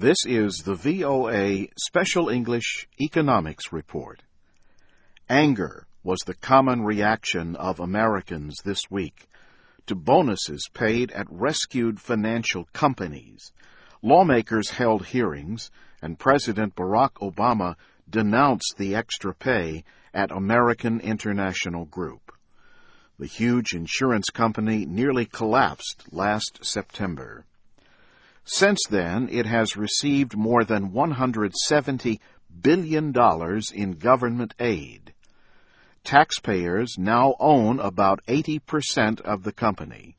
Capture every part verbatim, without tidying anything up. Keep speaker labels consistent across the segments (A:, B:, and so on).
A: This is the V O A Special English Economics Report. Anger was the common reaction of Americans this week to bonuses paid at rescued financial companies. Lawmakers held hearings, and President Barack Obama denounced the extra pay at American International Group. The huge insurance company nearly collapsed last September. Since then, it has received more than one hundred seventy billion dollars in government aid. Taxpayers now own about eighty percent of the company.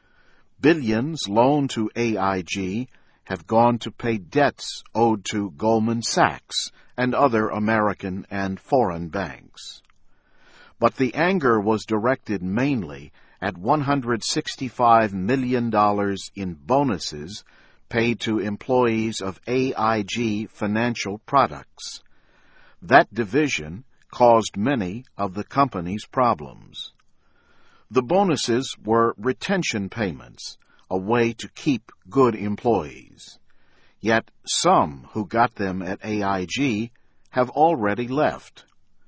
A: Billions loaned to A I G have gone to pay debts owed to Goldman Sachs and other American and foreign banks. But the anger was directed mainly at one hundred sixty-five million dollars in bonuses paid to employees of A I G Financial Products. That division caused many of the company's problems. The bonuses were retention payments, a way to keep good employees. Yet some who got them at A I G have already left.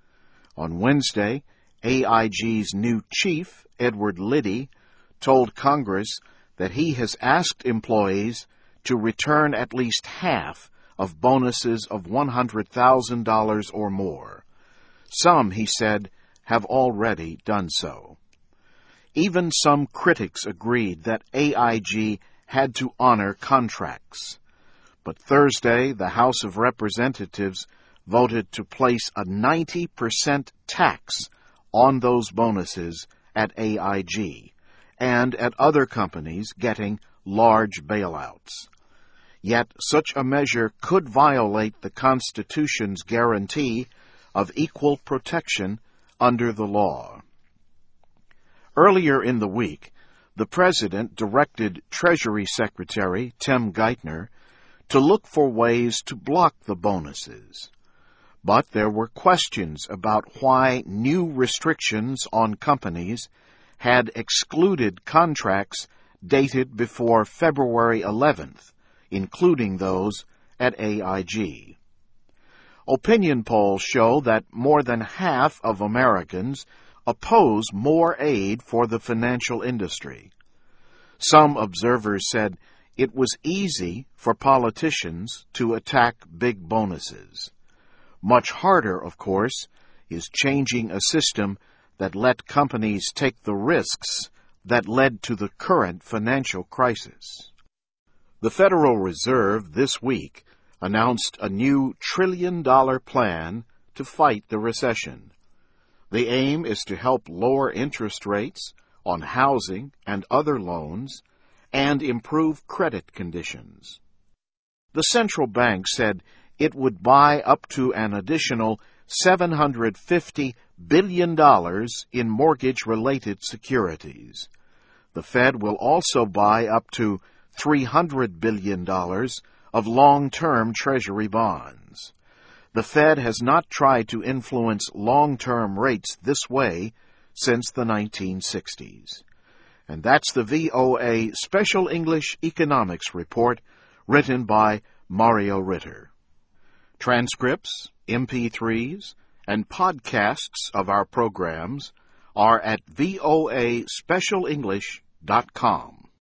A: On Wednesday, A I G's new chief, Edward Liddy, told Congress that he has asked employees to return at least half of bonuses of one hundred thousand dollars or more. Some, he said, have already done so. Even some critics agreed that A I G had to honor contracts. But Thursday, the House of Representatives voted to place a ninety percent tax on those bonuses at A I G and at other companies getting large bailouts. Yet such a measure could violate the Constitution's guarantee of equal protection under the law. Earlier in the week, the President directed Treasury Secretary Tim Geithner to look for ways to block the bonuses. But there were questions about why new restrictions on companies had excluded contracts dated before February eleventh, including those at A I G. Opinion polls show that more than half of Americans oppose more aid for the financial industry. Some observers said it was easy for politicians to attack big bonuses. Much harder, of course, is changing a system that let companies take the risks that led to the current financial crisis. The Federal Reserve this week announced a new trillion-dollar plan to fight the recession. The aim is to help lower interest rates on housing and other loans and improve credit conditions. The central bank said it would buy up to an additional seven hundred fifty billion dollars in mortgage-related securities. The Fed will also buy up to three hundred billion dollars of long-term Treasury bonds. The Fed has not tried to influence long-term rates this way since the nineteen sixties. And that's the V O A Special English Economics Report, written by Mario Ritter. Transcripts, M P threes, and podcasts of our programs are at voa special english dot com.